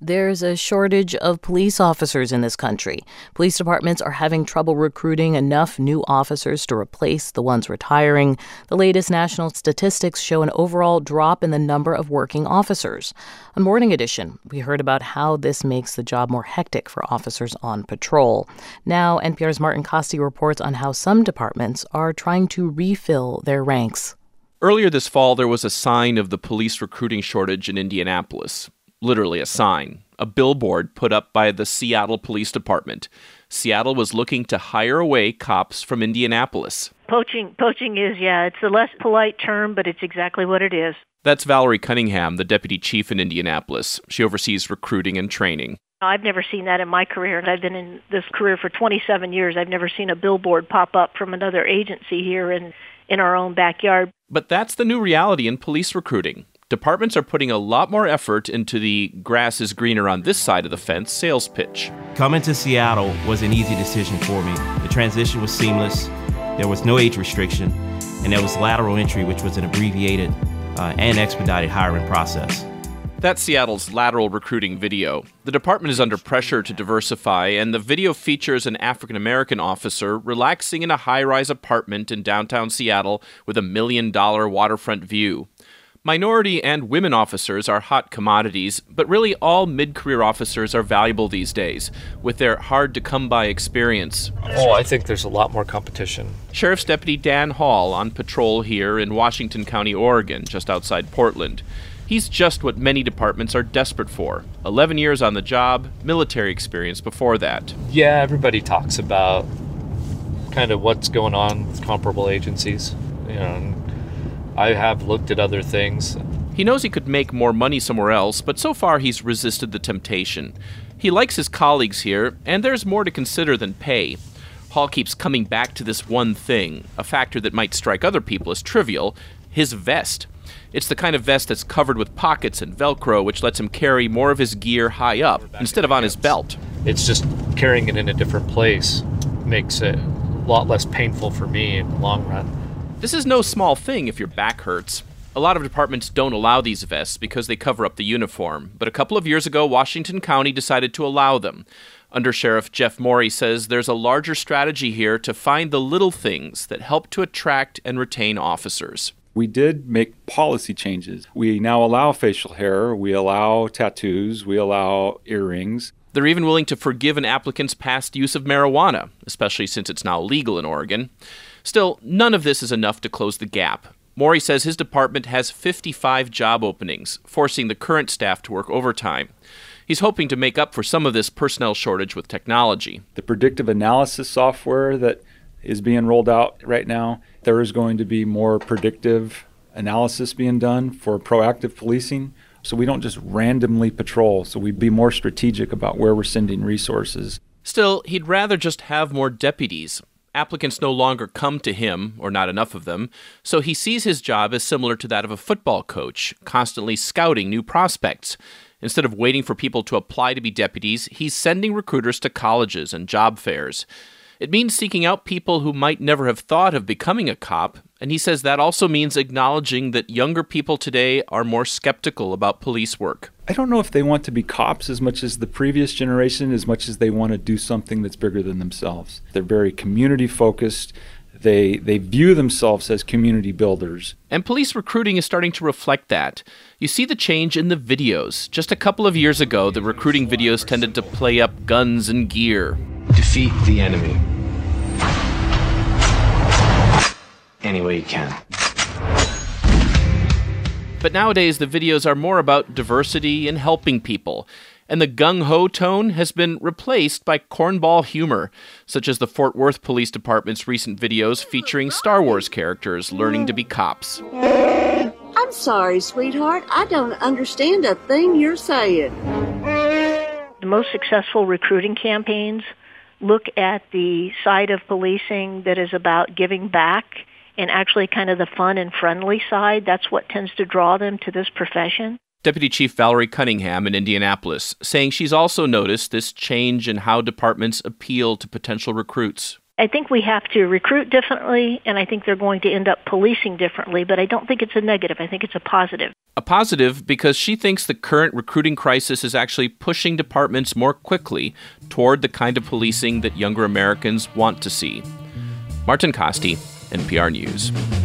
There's a shortage of police officers in this country. Police departments are having trouble recruiting enough new officers to replace the ones retiring. The latest national statistics show an overall drop in the number of working officers. On Morning Edition, we heard about how this makes the job more hectic for officers on patrol. Now, NPR's Martin Kaste reports on how some departments are trying to refill their ranks. Earlier this fall, there was a sign of the police recruiting shortage in Indianapolis. Literally a sign, a billboard put up by the Seattle Police Department. Seattle was looking to hire away cops from Indianapolis. Poaching is, it's a less polite term, but it's exactly what it is. That's Valerie Cunningham, the deputy chief in Indianapolis. She oversees recruiting and training. I've never seen that in my career, and I've been in this career for 27 years. I've never seen a billboard pop up from another agency here in our own backyard. But that's the new reality in police recruiting. Departments are putting a lot more effort into the grass is greener on this side of the fence sales pitch. Coming to Seattle was an easy decision for me. The transition was seamless. There was no age restriction, and there was lateral entry, which was an abbreviated and expedited hiring process. That's Seattle's lateral recruiting video. The department is under pressure to diversify, and the video features an African-American officer relaxing in a high-rise apartment in downtown Seattle with a $1 million waterfront view. Minority and women officers are hot commodities, but really all mid-career officers are valuable these days, with their hard-to-come-by experience. I think there's a lot more competition. Sheriff's Deputy Dan Hall on patrol here in Washington County, Oregon, just outside Portland. He's just what many departments are desperate for. 11 years on the job, military experience before that. Yeah, everybody talks about kind of what's going on with comparable agencies, and I have looked at other things. He knows he could make more money somewhere else, but so far he's resisted the temptation. He likes his colleagues here, and there's more to consider than pay. Hall keeps coming back to this one thing, a factor that might strike other people as trivial, his vest. It's the kind of vest that's covered with pockets and Velcro, which lets him carry more of his gear high up instead of on his belt. It's just carrying it in a different place makes it a lot less painful for me in the long run. This is no small thing if your back hurts. A lot of departments don't allow these vests because they cover up the uniform, but a couple of years ago, Washington County decided to allow them. Under Sheriff Jeff Morey says there's a larger strategy here to find the little things that help to attract and retain officers. We did make policy changes. We now allow facial hair, we allow tattoos, we allow earrings. They're even willing to forgive an applicant's past use of marijuana, especially since it's now legal in Oregon. Still, none of this is enough to close the gap. Morey says his department has 55 job openings, forcing the current staff to work overtime. He's hoping to make up for some of this personnel shortage with technology. The predictive analysis software that is being rolled out right now, there is going to be more predictive analysis being done for proactive policing. So we don't just randomly patrol, so we be more strategic about where we're sending resources. Still, he'd rather just have more deputies. Applicants no longer come to him, or not enough of them, so he sees his job as similar to that of a football coach, constantly scouting new prospects. Instead of waiting for people to apply to be deputies, he's sending recruiters to colleges and job fairs. It means seeking out people who might never have thought of becoming a cop, and he says that also means acknowledging that younger people today are more skeptical about police work. I don't know if they want to be cops as much as the previous generation, as much as they want to do something that's bigger than themselves. They're very community-focused. They view themselves as community builders. And police recruiting is starting to reflect that. You see the change in the videos. Just a couple of years ago, the recruiting videos tended to play up guns and gear. Defeat the enemy any way you can. But nowadays, the videos are more about diversity and helping people. And the gung-ho tone has been replaced by cornball humor, such as the Fort Worth Police Department's recent videos featuring Star Wars characters learning to be cops. I'm sorry, sweetheart. I don't understand a thing you're saying. The most successful recruiting campaigns look at the side of policing that is about giving back and actually kind of the fun and friendly side. That's what tends to draw them to this profession. Deputy Chief Valerie Cunningham in Indianapolis, saying she's also noticed this change in how departments appeal to potential recruits. I think we have to recruit differently, and I think they're going to end up policing differently, but I don't think it's a negative. I think it's a positive. A positive because she thinks the current recruiting crisis is actually pushing departments more quickly toward the kind of policing that younger Americans want to see. Martin Kaste, NPR News.